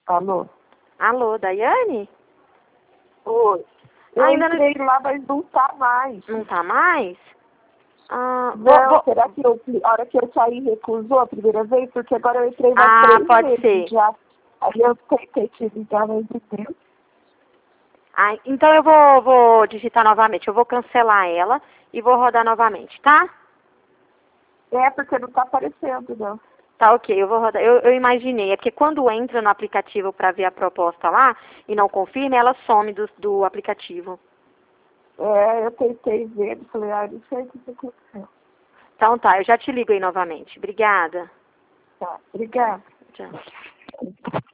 Alô? Alô, Daiane? Oi. Eu Ainda entrei lá, mas não tá mais. não tá mais? Não, será que a hora que eu saí recusou a primeira vez? Porque agora eu entrei mais 3 pode vezes ser. já. Aí eu tentei te ligar, mas não deu. Então eu vou digitar novamente. Eu vou cancelar ela e vou rodar novamente, tá? É, porque não tá aparecendo, não. Tá, ok, eu vou rodar. Eu imaginei, é porque quando entra no aplicativo para ver a proposta lá e não confirma, ela some do aplicativo. É, eu tentei ver, falei, não sei o que aconteceu. Então tá, eu já te ligo aí novamente. Obrigada. Tá, obrigada. Tchau.